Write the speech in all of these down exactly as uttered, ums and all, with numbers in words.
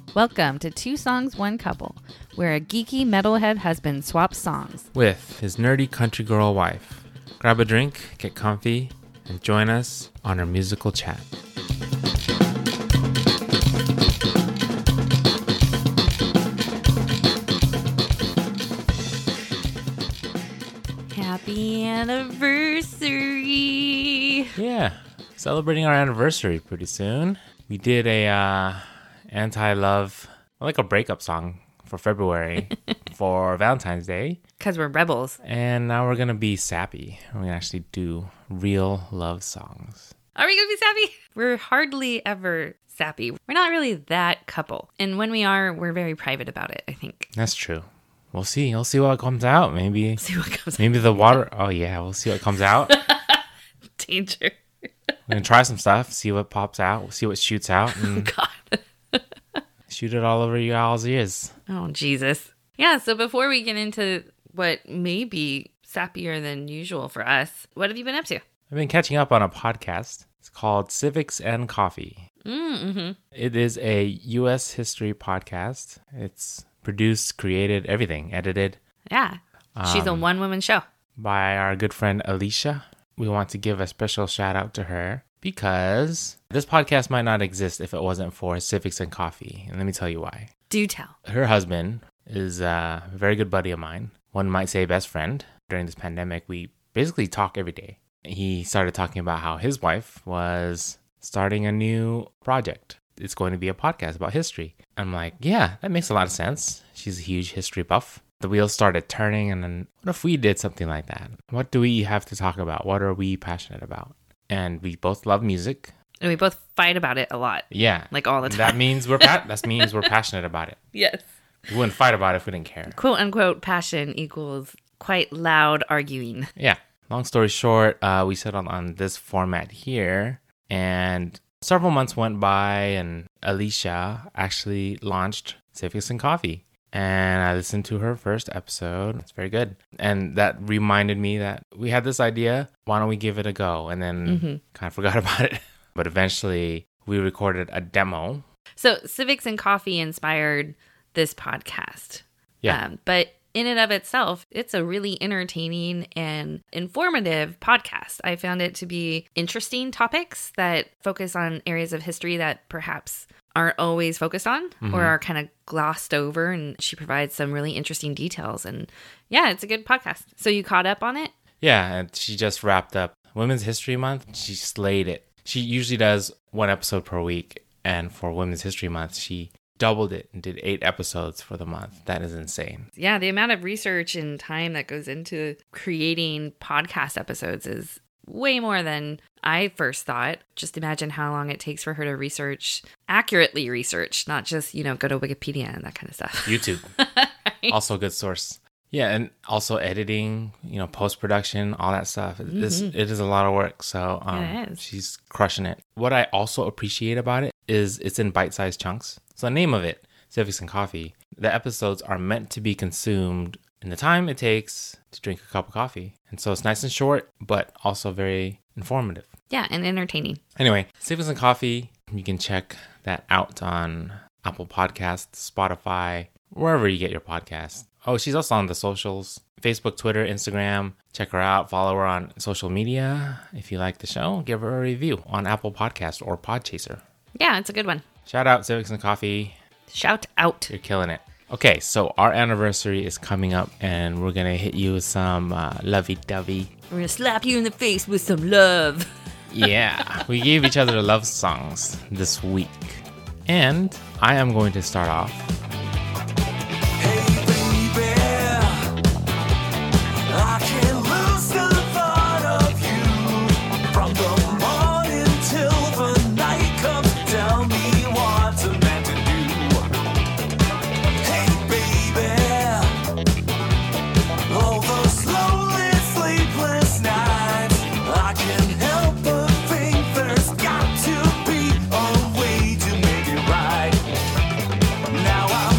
Welcome to Two Songs, One Couple, where a geeky metalhead husband swaps songs with his nerdy country girl wife. Grab a drink, get comfy, and join us on our musical chat. Happy anniversary! Yeah, celebrating our anniversary pretty soon. We did a uh, anti-love, like a breakup song for February for Valentine's Day. Because we're rebels. And now we're going to be sappy. We're going to actually do real love songs. Are we going to be sappy? We're hardly ever sappy. We're not really that couple. And when we are, we're very private about it, I think. That's true. We'll see. We'll see what comes out. Maybe. See what comes maybe out. The water. Oh, yeah. We'll see what comes out. Danger. We're going to try some stuff, see what pops out, we'll see what shoots out. And oh, God. Shoot it all over you all's ears. Oh, Jesus. Yeah, so before we get into what may be sappier than usual for us, what have you been up to? I've been catching up on a podcast. It's called Civics and Coffee. Mm-hmm. It is a U S history podcast. It's produced, created, everything, edited. Yeah. She's um, a one-woman show. By our good friend Alicia. We want to give a special shout out to her because this podcast might not exist if it wasn't for Civics and Coffee. And let me tell you why. Do tell. Her husband is a very good buddy of mine. One might say best friend. During this pandemic, we basically talk every day. He started talking about how his wife was starting a new project. It's going to be a podcast about history. I'm like, yeah, that makes a lot of sense. She's a huge history buff. The wheels started turning, and then what if we did something like that? What do we have to talk about? What are we passionate about? And we both love music. And we both fight about it a lot. Yeah. Like all the time. That means we're pa- that means we're passionate about it. Yes. We wouldn't fight about it if we didn't care. Quote unquote passion equals quite loud arguing. Yeah. Long story short, uh, we settled on this format here, and several months went by, and Alicia actually launched Civics and Coffee. And I listened to her first episode. It's very good. And that reminded me that we had this idea. Why don't we give it a go? And then mm-hmm. kind of forgot about it. But eventually we recorded a demo. So Civics and Coffee inspired this podcast. Yeah. Um, but in and of itself, it's a really entertaining and informative podcast. I found it to be interesting topics that focus on areas of history that perhaps aren't always focused on mm-hmm. or are kind of glossed over, and she provides some really interesting details. And yeah, it's a good podcast. So you caught up on it? Yeah, and she just wrapped up Women's History Month. She slayed it. She usually does one episode per week, and for Women's History Month, she doubled it and did eight episodes for the month. That is insane. Yeah, the amount of research and time that goes into creating podcast episodes is way more than I first thought. Just imagine how long it takes for her to research, accurately research, not just, you know, go to Wikipedia and that kind of stuff. YouTube. Right? Also a good source. Yeah, and also editing, you know, post-production, all that stuff. Mm-hmm. It's, it is a lot of work, so um, yeah, it is. She's crushing it. What I also appreciate about it is it's in bite-sized chunks. So the name of it, Civics and Coffee, the episodes are meant to be consumed in the time it takes to drink a cup of coffee. And so it's nice and short, but also very informative. Yeah, and entertaining. Anyway, Civics and Coffee, you can check that out on Apple Podcasts, Spotify, wherever you get your podcasts. Oh, she's also on the socials, Facebook, Twitter, Instagram. Check her out. Follow her on social media. If you like the show, give her a review on Apple Podcasts or Podchaser. Yeah, it's a good one. Shout out Civics and Coffee. Shout out. You're killing it. Okay, so our anniversary is coming up, and we're going to hit you with some uh, lovey-dovey. We're going to slap you in the face with some love. Yeah, we gave each other love songs this week. And I am going to start off. Hey, baby, I can't lose the thought of you. From the morning till the night comes, tell me what's a man to do. Hey, baby, all those lonely, sleepless nights, I can't help but think there's got to be a way to make it right. Now I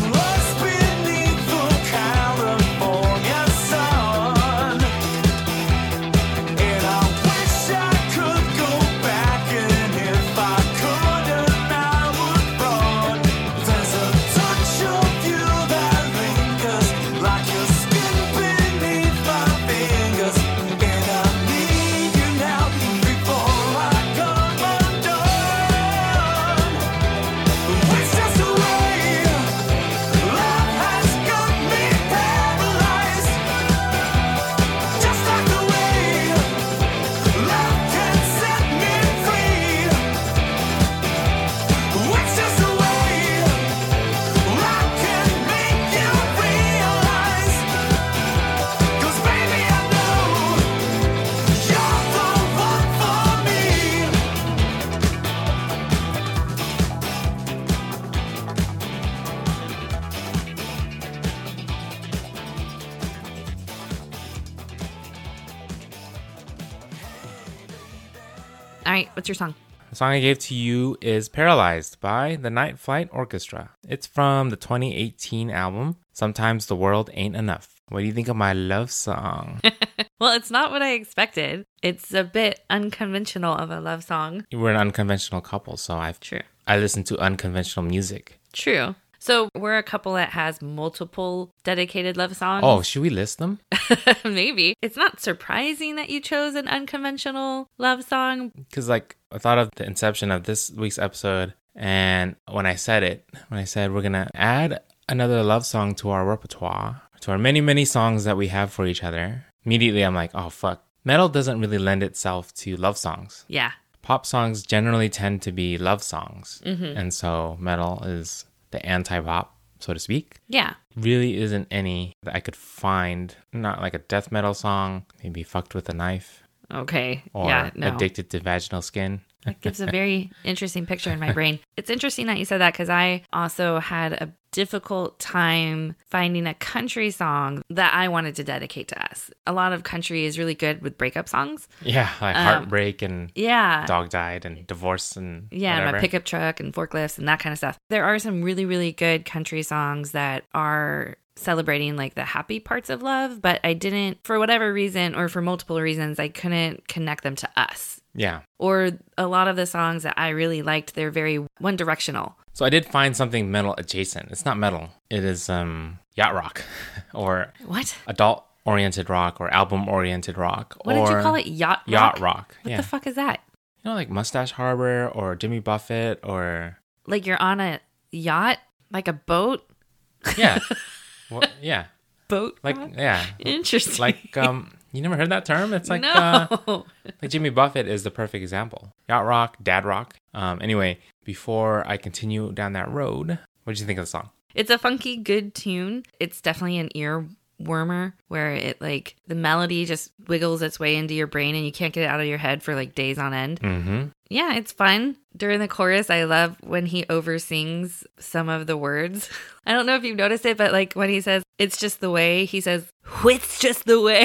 All right, what's your song? The song I gave to you is Paralyzed by the Night Flight Orchestra. It's from the twenty eighteen album, Sometimes the World Ain't Enough. What do you think of my love song? Well, it's not what I expected. It's a bit unconventional of a love song. We're an unconventional couple, so I've True. I listen to unconventional music. True. So we're a couple that has multiple dedicated love songs. Oh, should we list them? Maybe. It's not surprising that you chose an unconventional love song. Because, like, I thought of the inception of this week's episode, and when I said it, when I said we're going to add another love song to our repertoire, to our many, many songs that we have for each other, immediately I'm like, oh, fuck. Metal doesn't really lend itself to love songs. Yeah. Pop songs generally tend to be love songs. Mm-hmm. And so metal is the anti-pop, so to speak. Yeah. Really isn't any that I could find. Not like a death metal song, maybe Fucked with a Knife. Okay. Or yeah, no. Addicted to Vaginal Skin. That gives a very interesting picture in my brain. It's interesting that you said that because I also had a difficult time finding a country song that I wanted to dedicate to us. A lot of country is really good with breakup songs. Yeah, like Um, Heartbreak and Yeah. Dog Died and Divorce and Yeah, and whatever. my pickup truck and forklifts and that kind of stuff. There are some really, really good country songs that are celebrating like the happy parts of love, but I didn't, for whatever reason or for multiple reasons, I couldn't connect them to us. Yeah. Or a lot of the songs that I really liked, they're very one directional. So I did find something metal adjacent. It's not metal. It is um yacht rock or What? adult oriented rock or album oriented rock. What or did you call it? Yacht rock? Yacht rock. What yeah. the fuck is that? You know, like Mustache Harbor or Jimmy Buffett or Like you're on a yacht? Like a boat? yeah. Well, yeah. Boat Like rock? yeah. Interesting. Like um you never heard that term? It's like no. uh like Jimmy Buffett is the perfect example. Yacht rock, dad rock. Um anyway, before I continue down that road, what did you think of the song? It's a funky, good tune. It's definitely an ear warmer where it like the melody just wiggles its way into your brain and you can't get it out of your head for like days on end. Mm-hmm. Yeah, it's fun. During the chorus, I love when he oversins some of the words. I don't know if you've noticed it, but like when he says, it's just the way, he says, it's just the way.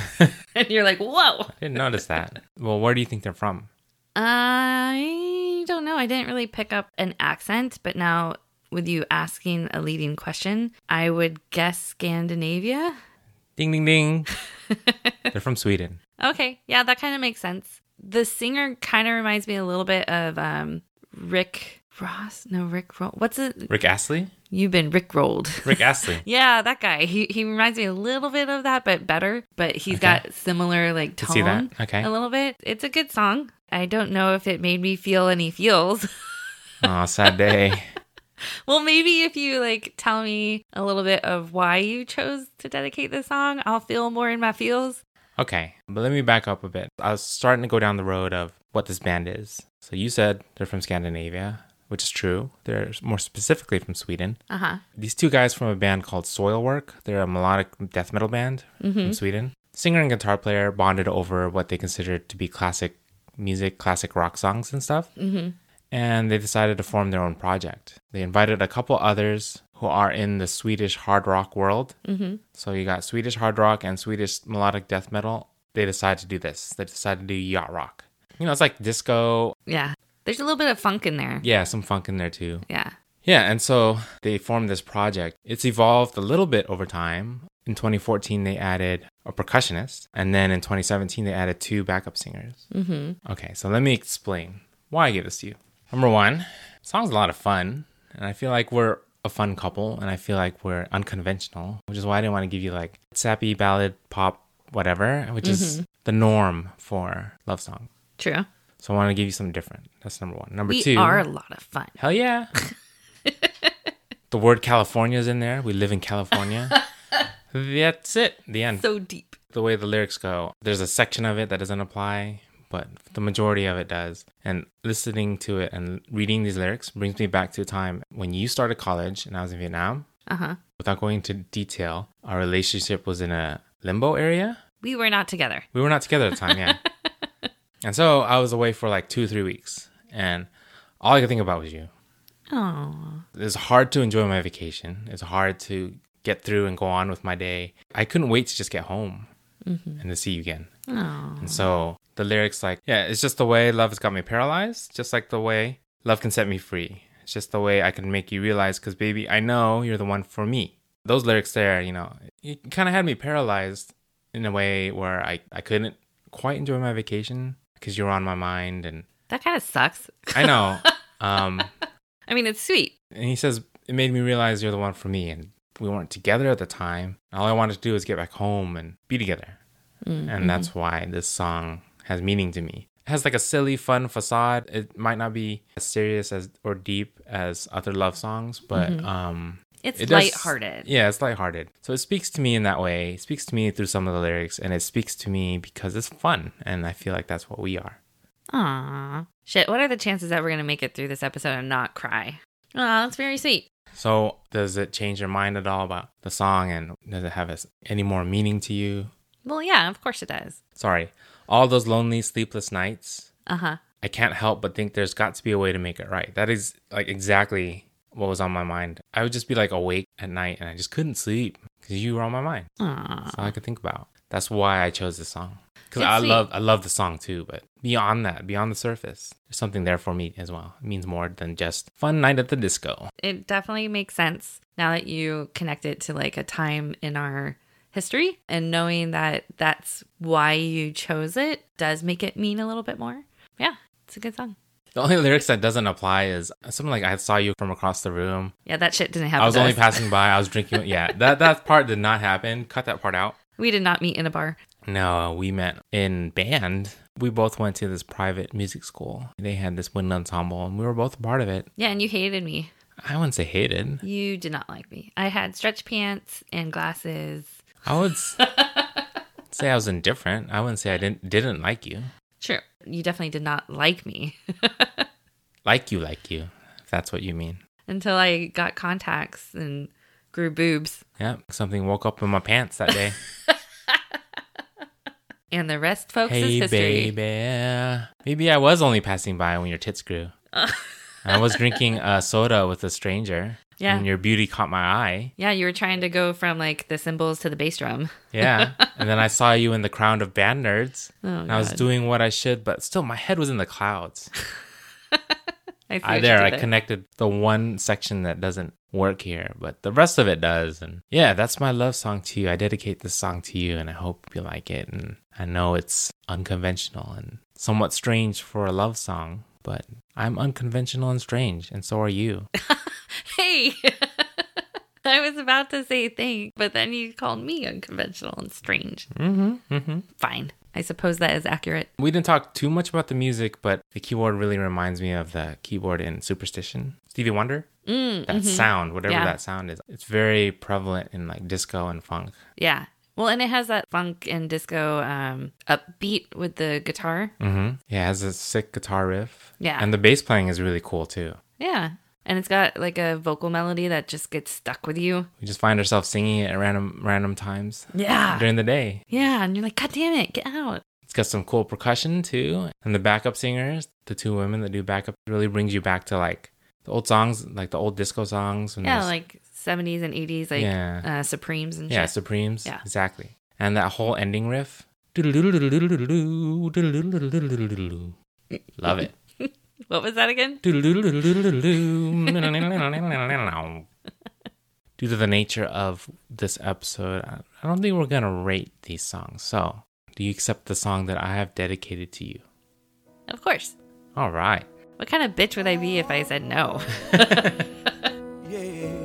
And you're like, whoa. I didn't notice that. Well, where do you think they're from? I don't know. I didn't really pick up an accent, but now with you asking a leading question, I would guess Scandinavia. Ding, ding, ding. They're from Sweden. Okay. Yeah, that kind of makes sense. The singer kind of reminds me a little bit of um, Rick Ross. No, Rick Roll. What's it? Rick Astley? You've been Rick rolled. Rick Astley. Yeah, that guy. He he reminds me a little bit of that, but better. But he's Okay. got similar like Can see that. tone. Okay. A little bit. It's a good song. I don't know if it made me feel any feels. Oh, sad day. Well, maybe if you like tell me a little bit of why you chose to dedicate this song, I'll feel more in my feels. Okay, but let me back up a bit. I was starting to go down the road of what this band is. So you said they're from Scandinavia, which is true. They're more specifically from Sweden. Uh-huh. These two guys from a band called Soilwork. They're a melodic death metal band from Sweden. Singer and guitar player bonded over what they considered to be classic music, classic rock songs and stuff. Mm-hmm. And they decided to form their own project. They invited a couple others who are in the Swedish hard rock world. Mm-hmm. So you got Swedish hard rock and Swedish melodic death metal. They decided to do this. They decided to do yacht rock. You know, it's like disco. Yeah. There's a little bit of funk in there. Yeah, some funk in there too. Yeah. Yeah, and so they formed this project. It's evolved a little bit over time. In twenty fourteen, they added a percussionist. And then in twenty seventeen, they added two backup singers. Mm-hmm. Okay, so let me explain why I gave this to you. Number one, the song's a lot of fun. And I feel like we're a fun couple. And I feel like we're unconventional, which is why I didn't want to give you like sappy ballad, pop, whatever, which is the norm for love song. True. So I want to give you something different. That's number one. Number We two. are a lot of fun. Hell yeah. The word California is in there. We live in California. That's it. The end. So deep. The way the lyrics go, there's a section of it that doesn't apply, but the majority of it does. And listening to it and reading these lyrics brings me back to a time when you started college and I was in Vietnam. Uh-huh. Without going into detail, our relationship was in a limbo area. We were not together. We were not together at the time, yeah. And so I was away for like two, three weeks. And all I could think about was you. Oh. It's hard to enjoy my vacation. It's hard to get through and go on with my day. I couldn't wait to just get home mm-hmm. and to see you again. Oh. And so the lyrics like, yeah, it's just the way love has got me paralyzed, just like the way love can set me free. It's just the way I can make you realize, because baby, I know you're the one for me. Those lyrics there, you know, it kind of had me paralyzed in a way where I, I couldn't quite enjoy my vacation because you were on my mind. And That kind of sucks. I know. um, I mean, it's sweet. and he says, it made me realize you're the one for me. And we weren't together at the time. All I wanted to do was get back home and be together. Mm-hmm. And that's why this song has meaning to me. It has like a silly, fun facade. It might not be as serious as or deep as other love songs, but mm-hmm. um, it's it lighthearted. Does, yeah, it's lighthearted. So it speaks to me in that way. It speaks to me through some of the lyrics, and it speaks to me because it's fun, and I feel like that's what we are. Aww. Shit, what are the chances that we're going to make it through this episode and not cry? Aw, that's very sweet. So does it change your mind at all about the song, and does it have any more meaning to you? Well, yeah, of course it does. Sorry. All those lonely, sleepless nights. Uh-huh. I can't help but think there's got to be a way to make it right. That is like exactly what was on my mind. I would just be like awake at night and I just couldn't sleep because you were on my mind. Aww. That's all I could think about. That's why I chose this song. Because It's I sweet. love I love the song too, but beyond that, beyond the surface, there's something there for me as well. It means more than just fun night at the disco. It definitely makes sense now that you connect it to like a time in our history, and knowing that that's why you chose it does make it mean a little bit more. Yeah, it's a good song. The only lyrics that doesn't apply is something like I saw you from across the room. Yeah, that shit didn't happen. I was to only us. passing by. I was drinking. Yeah, that, that part did not happen. Cut that part out. We did not meet in a bar. No, we met in band. We both went to this private music school. They had this wind ensemble, and we were both a part of it. Yeah, and you hated me. I wouldn't say hated. You did not like me. I had stretch pants and glasses. I would s- say I was indifferent. I wouldn't say I didn't didn't like you. Sure, you definitely did not like me. Like you, like you, if that's what you mean. Until I got contacts and grew boobs. Yeah, something woke up in my pants that day. And the rest, folks, Hey, is history. baby. Maybe I was only passing by when your tits grew. I was drinking a soda with a stranger. Yeah. And your beauty caught my eye. Yeah, you were trying to go from like the cymbals to the bass drum. Yeah. And then I saw you in the crowd of band nerds. Oh, and I was God. doing what I should, but still my head was in the clouds. I see I, what there, you I did connected the one section that doesn't work here, but the rest of it does. And yeah, that's my love song to you. I dedicate this song to you, and I hope you like it. And I know it's unconventional and somewhat strange for a love song, but I'm unconventional and strange, and so are you. Hey, I was about to say thanks, but then you called me unconventional and strange. Mm-hmm, mm-hmm. Fine. I suppose that is accurate. We didn't talk too much about the music, but the keyboard really reminds me of the keyboard in Superstition. Stevie Wonder? Mm, That mhm. sound, whatever Yeah. that sound is. It's very prevalent in like disco and funk. Yeah. Well, and it has that funk and disco um, upbeat with the guitar. Mm-hmm. Yeah, it has a sick guitar riff. Yeah. And the bass playing is really cool too. Yeah. And it's got like a vocal melody that just gets stuck with you. We just find ourselves singing it at random random times Yeah. during the day. Yeah. And you're like, God damn it, get out. It's got some cool percussion too. And the backup singers, the two women that do backup, really brings you back to like the old songs, like the old disco songs. when Yeah, there's- like seventies and eighties, like Yeah. uh, Supremes and Yeah, shit. Supremes. Yeah. Exactly. And that whole ending riff. Love it. What was that again? Due to the nature of this episode, I don't think we're going to rate these songs. So, do you accept the song that I have dedicated to you? Of course. All right. What kind of bitch would I be if I said no? Yeah.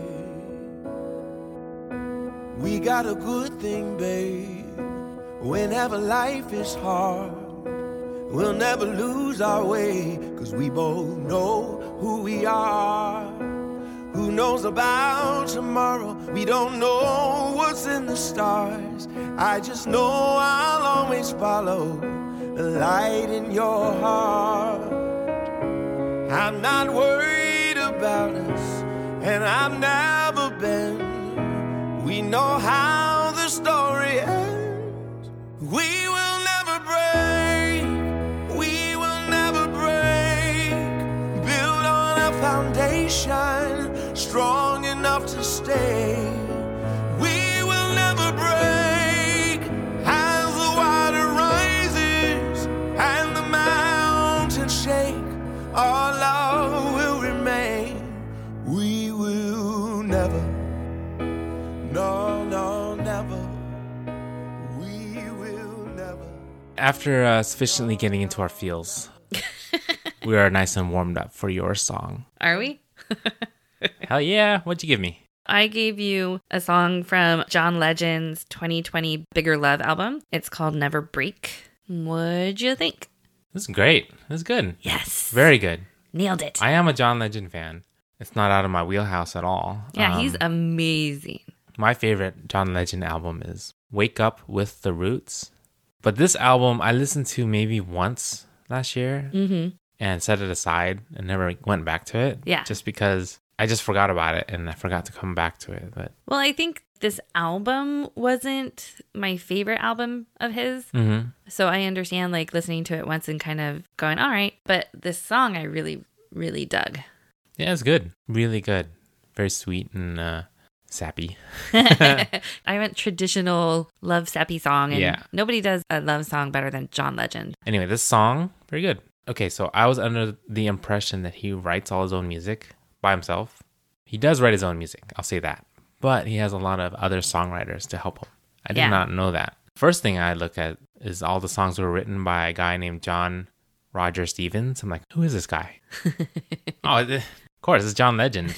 We got a good thing, babe. Whenever life is hard, we'll never lose our way, 'cause we both know who we are. Who knows about tomorrow? We don't know what's in the stars. I just know I'll always follow the light in your heart. I'm not worried about us, and I've never been. We know how the story ends. We will never break. We will never break. Build on a foundation strong enough to stay. We will never break. As the water rises, our love will remain. We will never, no, no, never. We will never. After uh, sufficiently getting into our feels, we are nice and warmed up for your song. Are we? Hell yeah. What'd you give me? I gave you a song from John Legend's twenty twenty Bigger Love album. It's called Never Break. What'd you think? This is great. This is good. Yes. Very good. Nailed it. I am a John Legend fan. It's not out of my wheelhouse at all. Yeah, Um, he's amazing. My favorite John Legend album is Wake Up with the Roots. But this album I listened to maybe once last year Mm-hmm. and set it aside and never went back to it. Yeah. Just because I just forgot about it and I forgot to come back to it. But Well, I think this album wasn't my favorite album of his. Mhm. So I understand like listening to it once and kind of going, all right. But this song I really, really dug. yeah, it's good. Really good. Very sweet and uh, sappy. I went traditional love sappy song, and Yeah. nobody does a love song better than John Legend. Anyway, this song, very good. Okay, so I was under the impression that he writes all his own music by himself. He does write his own music, I'll say that. But he has a lot of other songwriters to help him. I did Yeah. not know that. First thing I look at is all the songs were written by a guy named John Roger Stevens. I'm like, who is this guy? oh, th- of course, it's John Legend.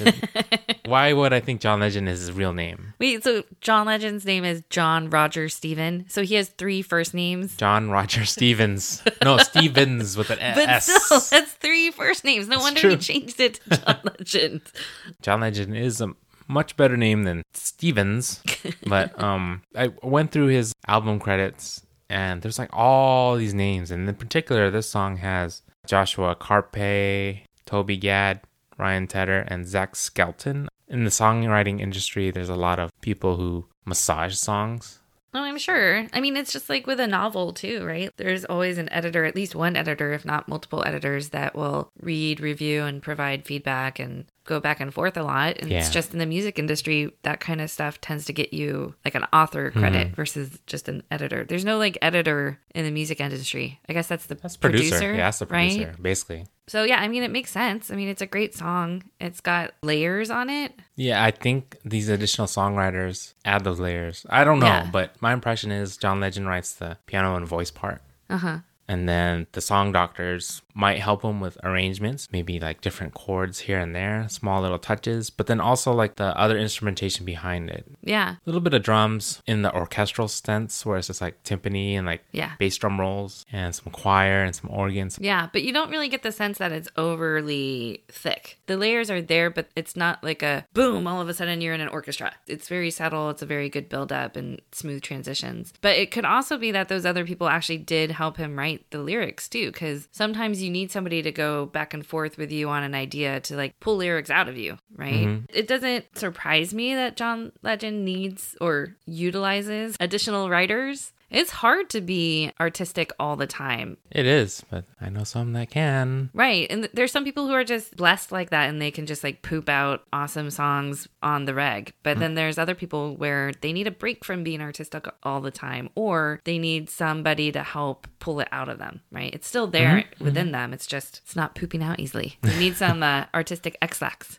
Why would I think John Legend is his real name? Wait, so John Legend's name is John Roger Stephen. So he has three first names. John Roger Stevens. No, Stevens with an But S. still, that's three first names. No wonder true. he changed it to John Legend. John Legend is a much better name than Stevens. But um, I went through his album credits and there's like all these names. And in particular, this song has Joshua Carpe, Toby Gad, Ryan Tedder, and Zach Skelton. In the songwriting industry, there's a lot of people who massage songs. Oh, I'm sure. I mean, it's just like with a novel too, right? There's always an editor, at least one editor, if not multiple editors, that will read, review, and provide feedback and go back and forth a lot. And it's Yeah. just in the music industry, that kind of stuff tends to get you like an author credit versus just an editor. There's no like editor in the music industry. I guess that's the That's producer. producer. Yeah, that's the right? producer, basically. So yeah, I mean, it makes sense. I mean, it's a great song. It's got layers on it. Yeah, I think these additional songwriters add those layers. I don't know, Yeah. but my impression is John Legend writes the piano and voice part. Uh-huh. And then the song doctors might help him with arrangements, maybe like different chords here and there, small little touches, but then also like the other instrumentation behind it. Yeah. A little bit of drums in the orchestral sense where it's just like timpani and like Yeah. bass drum rolls and some choir and some organs. Yeah, but you don't really get the sense that it's overly thick. The layers are there, but it's not like a boom, all of a sudden you're in an orchestra. It's very subtle. It's a very good build up and smooth transitions. But it could also be that those other people actually did help him write the lyrics too, because sometimes you need somebody to go back and forth with you on an idea to like pull lyrics out of you, right? Mhm. It doesn't surprise me that John Legend needs or utilizes additional writers. It's hard to be artistic all the time. It is, but I know some that can. Right. And th- there's some people who are just blessed like that and they can just like poop out awesome songs on the reg. But then there's other people where they need a break from being artistic all the time, or they need somebody to help pull it out of them, right? It's still there within them. It's just, it's not pooping out easily. They need some uh, artistic X-lax.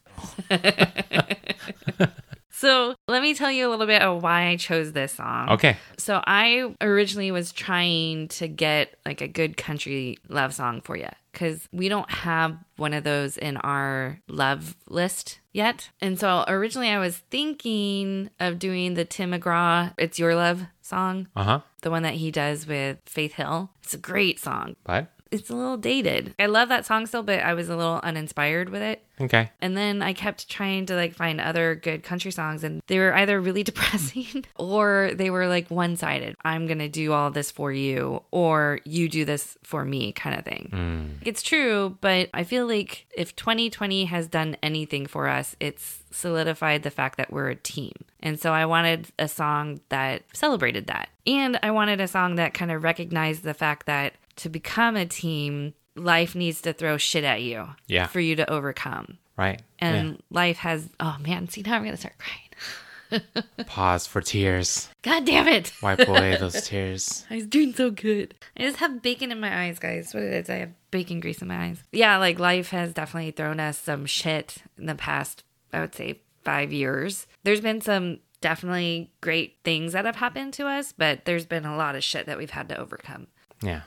So let me tell you a little bit of why I chose this song. Okay. So I originally was trying to get like a good country love song for you because we don't have one of those in our love list yet. And so originally I was thinking of doing the Tim McGraw It's Your Love song, Uh huh. the one that he does with Faith Hill. It's a great song. But, It's a little dated. I love that song still, but I was a little uninspired with it. okay. And then I kept trying to like find other good country songs, and they were either really depressing or they were like one-sided. I'm going to do all this for you, or you do this for me kind of thing. Mm. It's true, but I feel like if twenty twenty has done anything for us, it's solidified the fact that we're a team. And so I wanted a song that celebrated that. And I wanted a song that kind of recognized the fact that to become a team, life needs to throw shit at you Yeah. for you to overcome. Right. And Yeah. life has, oh man, see, now I'm going to start crying. Pause for tears. God damn it. Wipe away those tears. I was doing so good. I just have bacon in my eyes, guys. What it is, I have bacon grease in my eyes. Yeah, like life has definitely thrown us some shit in the past, I would say, five years. There's been some definitely great things that have happened to us, but there's been a lot of shit that we've had to overcome. Yeah.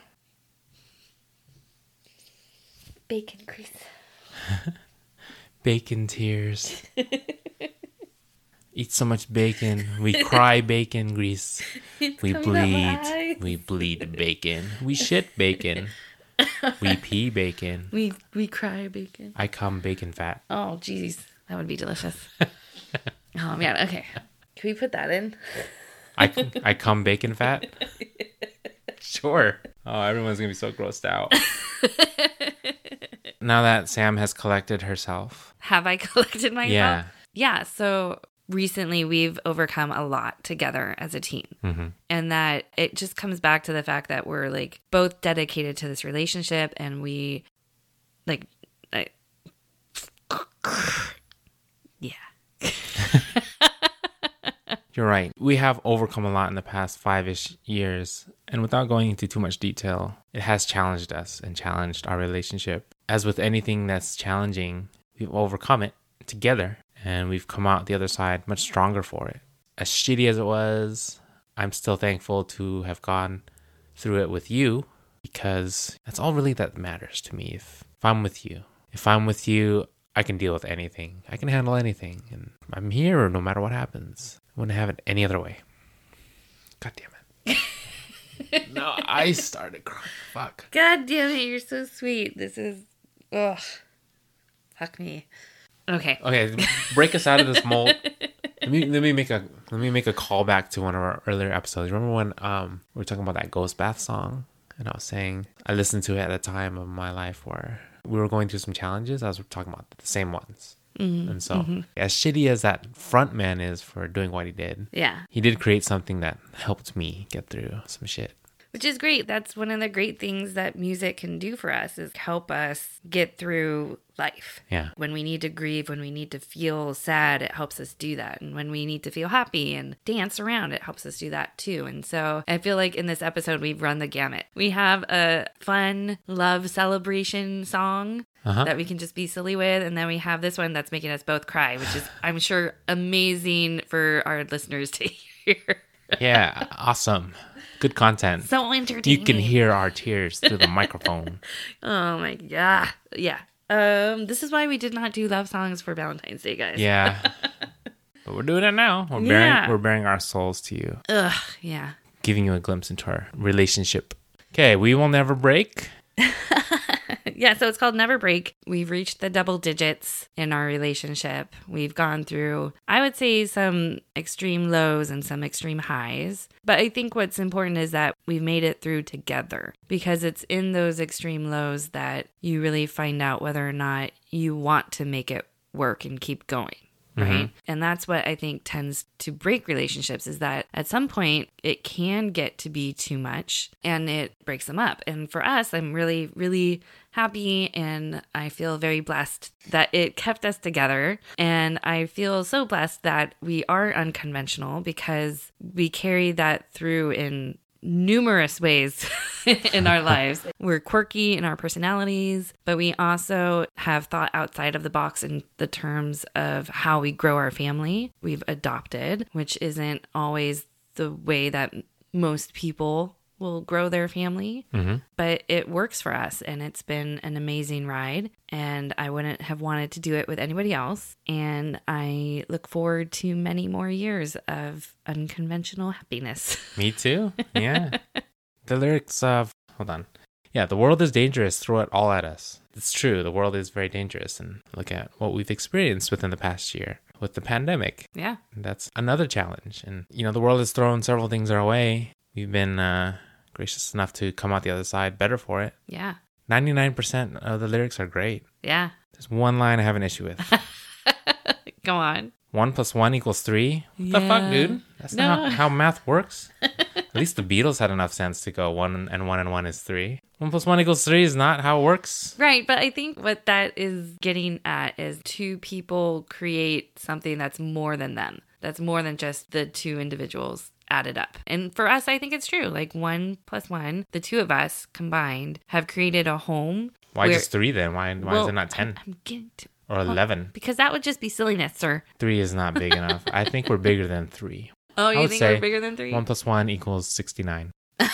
Bacon grease. Bacon tears. Eat so much bacon. We cry bacon grease. It's We coming out my bleed. eyes. We bleed bacon. We shit bacon. We pee bacon. We we cry bacon. I come bacon fat. Oh, jeez. That would be delicious. Oh, man. Okay. Can we put that in? I, I come bacon fat? Sure. Oh, everyone's going to be so grossed out. Now that Sam has collected herself. Have I collected myself? Yeah. Yeah. So recently we've overcome a lot together as a team. Mm-hmm. And that it just comes back to the fact that we're like both dedicated to this relationship and we like, I, yeah. You're right. We have overcome a lot in the past five-ish years. And without going into too much detail, it has challenged us and challenged our relationship. As with anything that's challenging, we've overcome it together. And we've come out the other side much stronger for it. As shitty as it was, I'm still thankful to have gone through it with you. Because that's all really that matters to me. If, if I'm with you. If I'm with you, I can deal with anything. I can handle anything. And I'm here no matter what happens. I wouldn't have it any other way. God damn it. No, I started crying. Fuck. God damn it. You're so sweet. This is, ugh. Fuck me. Okay. Okay, break us out of this mold. Let me let me make a let me make a callback to one of our earlier episodes. Remember when um we were talking about that Ghost Bath song? And I was saying I listened to it at a time of my life where we were going through some challenges. I was talking about the same ones. Mm-hmm. And so, mm-hmm. as shitty as that front man is for doing what he did, yeah, he did create something that helped me get through some shit. Which is great. That's one of the great things that music can do for us is help us get through life. Yeah. When we need to grieve, when we need to feel sad, it helps us do that. And when we need to feel happy and dance around, it helps us do that too. And so I feel like in this episode, we've run the gamut. We have a fun love celebration song uh-huh. that we can just be silly with. And then we have this one that's making us both cry, which is, I'm sure, amazing for our listeners to hear. Yeah. Awesome. Good content. So entertaining. You can hear our tears through the microphone. Oh my god. Yeah. Um, this is why we did not do love songs for Valentine's Day, guys. Yeah. But we're doing it now. We're Yeah. bearing we're bearing our souls to you. Ugh, yeah. Giving you a glimpse into our relationship. Okay, we will never break. Yeah, so it's called Never Break. We've reached the double digits in our relationship. We've gone through, I would say, some extreme lows and some extreme highs. But I think what's important is that we've made it through together because it's in those extreme lows that you really find out whether or not you want to make it work and keep going. Right. Mm-hmm. And that's what I think tends to break relationships is that at some point it can get to be too much and it breaks them up. And for us, I'm really, really happy and I feel very blessed that it kept us together. And I feel so blessed that we are unconventional because we carry that through in numerous ways in our lives. We're quirky in our personalities, but we also have thought outside of the box in the terms of how we grow our family. We've adopted, which isn't always the way that most people will grow their family, mm-hmm. but it works for us and it's been an amazing ride and I wouldn't have wanted to do it with anybody else. And I look forward to many more years of unconventional happiness. Me too. Yeah. The lyrics of, hold on. Yeah, the world is dangerous. Throw it all at us. It's true. The world is very dangerous. And look at what we've experienced within the past year with the pandemic. Yeah. That's another challenge. And, you know, the world has thrown several things our way. We've been uh, gracious enough to come out the other side better for it. Yeah. ninety-nine percent of the lyrics are great. Yeah. There's one line I have an issue with. Go on. One plus one equals three? What Yeah. the fuck, dude? That's No. not how, how math works. At least the Beatles had enough sense to go one and one and one is three. One plus one equals three is not how it works. Right, but I think what that is getting at is two people create something that's more than them. That's more than just the two individuals added up. And for us, I think it's true. Like one plus one, the two of us combined have created a home. Why where- just three then? Why why well, is it not ten I'm getting to, or eleven? because that would just be silliness, sir. Three is not big enough. I think we're bigger than three. Oh, I you would think say we're bigger than three? One plus one equals sixty-nine.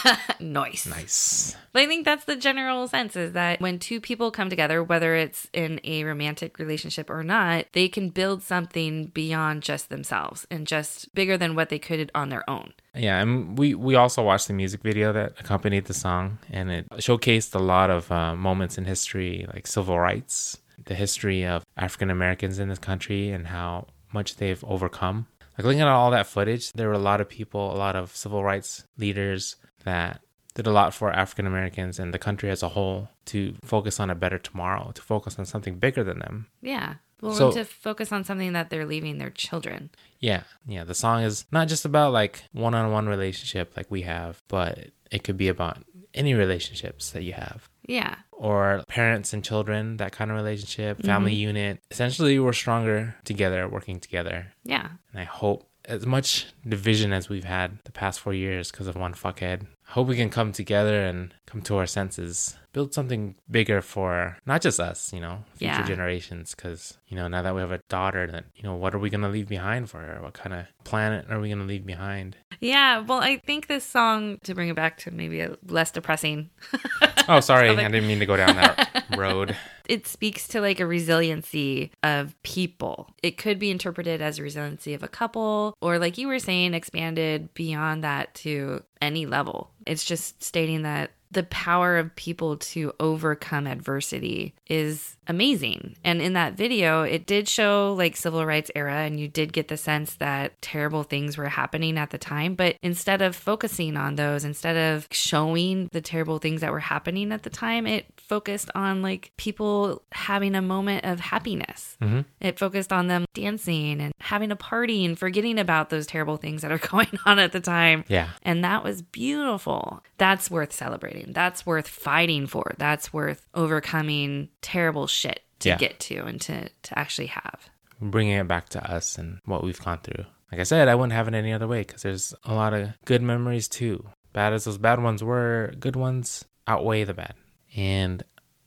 Nice. Nice. But I think that's the general sense, is that when two people come together, whether it's in a romantic relationship or not, they can build something beyond just themselves and just bigger than what they could on their own. Yeah, and we, we also watched the music video that accompanied the song, and it showcased a lot of uh, moments in history, like civil rights, the history of African Americans in this country, and how much they've overcome. Like looking at all that footage, there were a lot of people, a lot of civil rights leaders that did a lot for African Americans and the country as a whole to focus on a better tomorrow, to focus on something bigger than them. Yeah. Well, So- and to focus on something that they're leaving their children. Yeah, yeah. The song is not just about like one-on-one relationship like we have, but it could be about any relationships that you have. Yeah. Or parents and children, that kind of relationship, family unit. Essentially, we're stronger together, working together. Yeah. And I hope, as much division as we've had the past four years because of one fuckhead, I hope we can come together and come to our senses, build something bigger for not just us, you know, future Yeah. generations. Because, you know, now that we have a daughter, then, you know, what are we going to leave behind for her? What kind of planet are we going to leave behind? Yeah. Well, I think this song, to bring it back to maybe a less depressing, Oh, sorry. Topic. I didn't mean to go down that road. it speaks to like a resiliency of people. It could be interpreted as a resiliency of a couple, or like you were saying, expanded beyond that to any level. It's just stating that the power of people to overcome adversity is amazing. And in that video, it did show like civil rights era, and you did get the sense that terrible things were happening at the time. But instead of focusing on those, instead of showing the terrible things that were happening at the time, it focused on like people having a moment of happiness. Mm-hmm. It focused on them dancing and having a party and forgetting about those terrible things that are going on at the time. Yeah. And that was beautiful. That's worth celebrating. That's worth fighting for. That's worth overcoming terrible shit to Yeah. get to and to, to actually have. Bringing it back to us and what we've gone through. Like I said, I wouldn't have it any other way because there's a lot of good memories too. Bad as those bad ones were, good ones outweigh the bad. And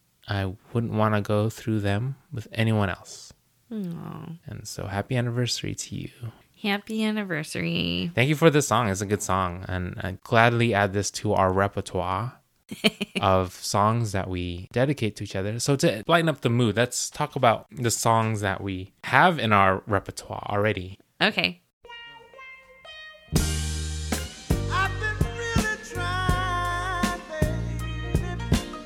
I wouldn't want to go through them with anyone else. Aw. And so happy anniversary to you. Happy anniversary. Thank you for this song. It's a good song. And I gladly add this to our repertoire of songs that we dedicate to each other. So to lighten up the mood, let's talk about the songs that we have in our repertoire already. Okay. I've been really trying, baby,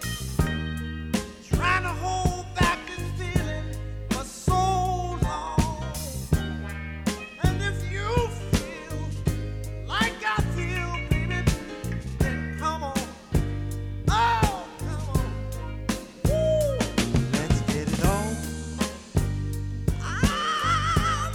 trying to hold back this feeling for so long. And if you feel like I feel, baby, then come on. Oh, come on. Woo. Let's get it on. Ah,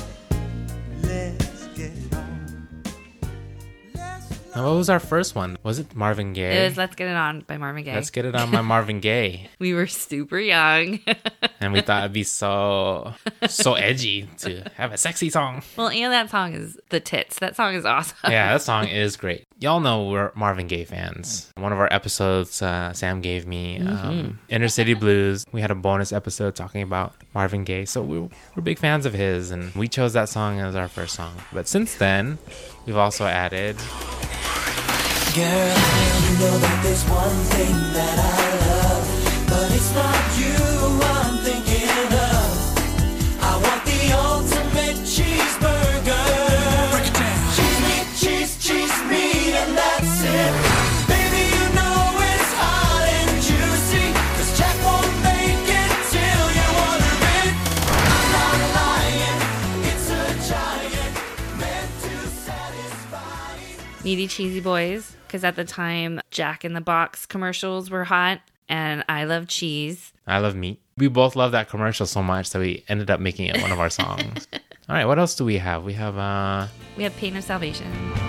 let's get it on. Let's Now, what was our first one? Was it Marvin Gaye? It was Let's Get It On by Marvin Gaye. Let's Get It On by Marvin Gaye. We were super young. And we thought it'd be so, so edgy to have a sexy song. Well, and that song is the tits. That song is awesome. Yeah, that song is great. Y'all know we're Marvin Gaye fans. One of our episodes, uh, Sam gave me um, Inner City Blues. We had a bonus episode talking about Marvin Gaye. So we're, we're big fans of his, and we chose that song as our first song. But since then, we've also added... Girl, you know that there's one thing that I love, but it's not you I'm thinking of. I want the ultimate cheeseburger. Break it down. Cheese meat, cheese, cheese meat, and that's it. Baby, you know it's hot and juicy, 'cause Jack won't make it till you order it. I'm not lying, it's a giant meant to satisfy. Meaty Cheesy Boys, because at the time, Jack in the Box commercials were hot, and I love cheese. I Love Meat. We both love that commercial so much that we ended up making it one of our songs. All right, what else do we have? We have... uh We have Pain of Salvation.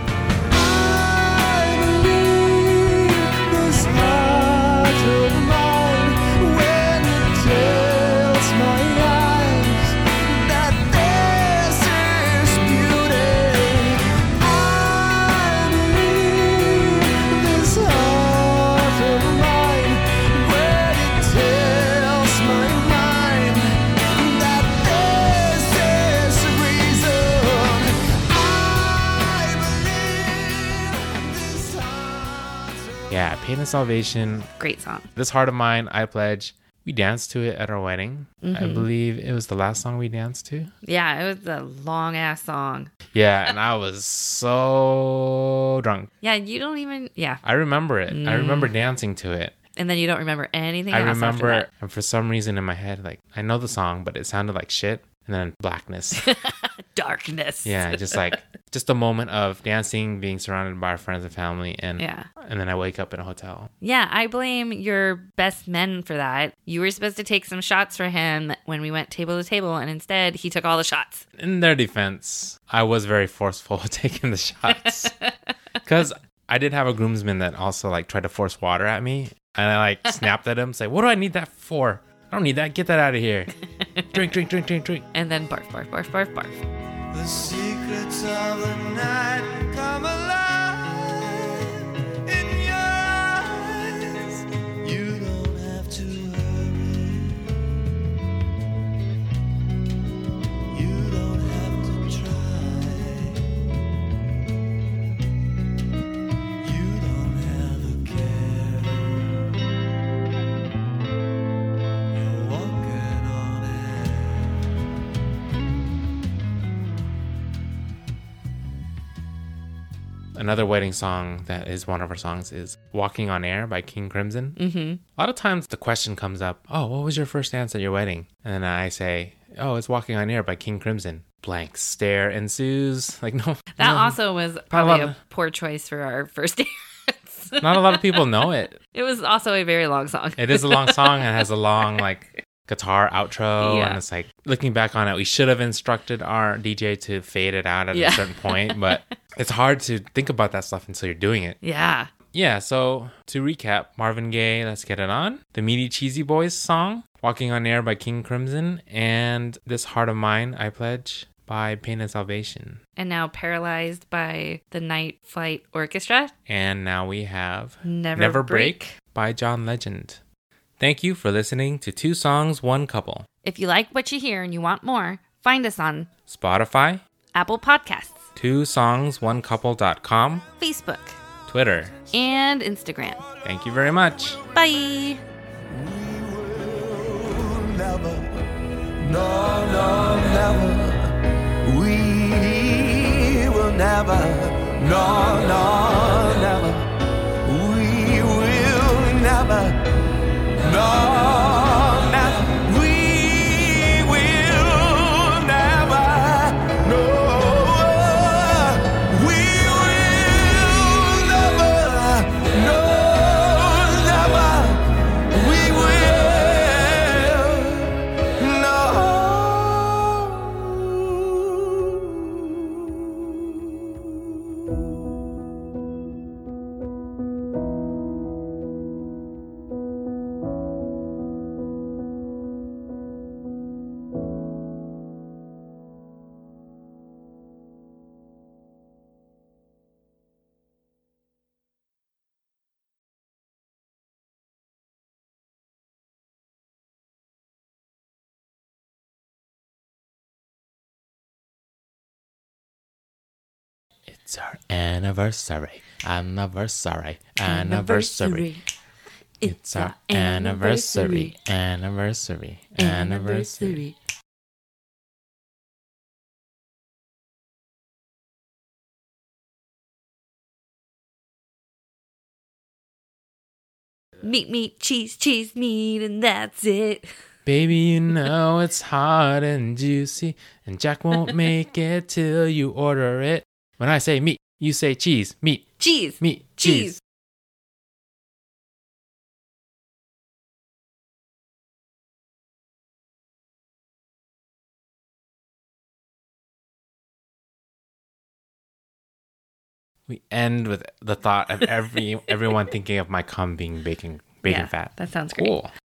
I believe this heart of mine when it tells my eyes that this is of Salvation. Great song. This Heart of Mine, I Pledge. We danced to it at our wedding. Mm-hmm. I believe it was the last song we danced to. Yeah, it was a long ass song. Yeah, and I was so drunk. Yeah, you don't even, yeah. I remember it. Mm. I remember dancing to it. And then you don't remember anything I else after remember, that. and for some reason in my head, like, I know the song, but it sounded like shit. And then blackness. Darkness. Yeah, just like, just a moment of dancing, being surrounded by our friends and family. And, Yeah. and then I wake up in a hotel. Yeah, I blame your best men for that. You were supposed to take some shots for him when we went table to table, and instead he took all the shots. In their defense, I was very forceful taking the shots. Because I did have a groomsman that also like tried to force water at me. And I like snapped at him, say, what do I need that for? I don't need that. Get that out of here. Drink, drink, drink, drink, drink. And then barf, barf, barf, barf, barf. The secrets of the night come alive in your eyes. You don't have to hurry. You don't have to try. You don't have a care. You're walking on air. Another wedding song that is one of our songs is Walking on Air by King Crimson. Mm-hmm. A lot of times the question comes up, oh, what was your first dance at your wedding? And then I say, oh, it's Walking on Air by King Crimson. Blank stare ensues. Like, no. That no. also was probably love- a poor choice for our first dance. Not a lot of people know it. It was also a very long song. It is a long song and has a long, like, guitar outro. Yeah. And it's like, looking back on it, we should have instructed our D J to fade it out at Yeah. a certain point. But it's hard to think about that stuff until you're doing it. Yeah. Yeah, so to recap, Marvin Gaye, Let's Get It On, the Meaty Cheesy Boys song, Walking on Air by King Crimson, and This Heart of Mine, I Pledge, by Pain and Salvation. And now Paralyzed by the Night Flight Orchestra. And now we have Never Break. by John Legend. Thank you for listening to Two Songs, One Couple. If you like what you hear and you want more, find us on Spotify, Apple Podcasts, two songs one couple dot com, Facebook, Twitter. and Instagram. Thank you very much. Bye. Never, no, no, never. We will never, no, no, never. We will never, no, never. We will never, no. We will never, no, never. We will, no. It's our anniversary, anniversary, anniversary. It's our anniversary, anniversary, anniversary. Meat, meat, cheese, cheese, meat, and that's it. Baby, you know it's hot and juicy, and Jack won't make it till you order it. When I say meat, you say cheese, meat, Cheese. meat, Cheese. cheese. We end with the thought of every everyone thinking of my cum being bacon bacon Yeah, fat. that sounds great. Cool.